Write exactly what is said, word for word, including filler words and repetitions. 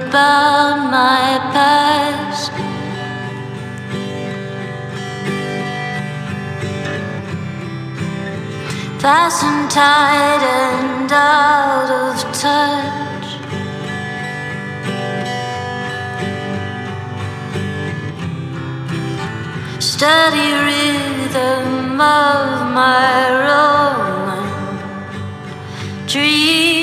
about my past. Passing tight and out of touch. Steady rhythm of my rolling dream.